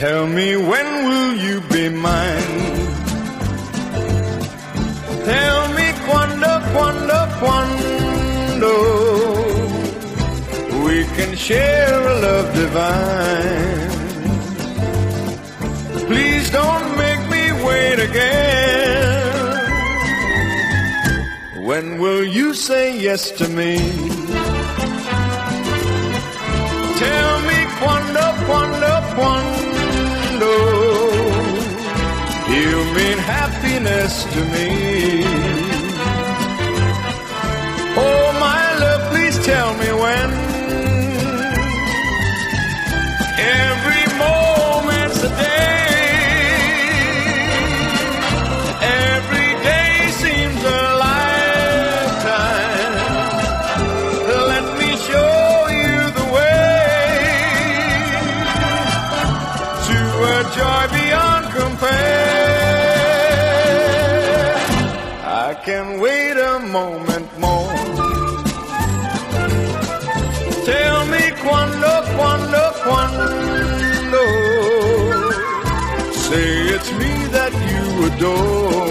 Tell me, when will you be mine? Tell me, quando, quando, quando we can share a love divine. Please don't make me wait again. When will you say yes to me? Tell me, quando, quando, quando you mean happiness to me. Oh, my love, please tell me when. Every moment's a day. Every day seems a lifetime. Let me show you the way to a joy beyond compare. I can wait a moment more. Tell me, quando, quando, quando say it's me that you adore.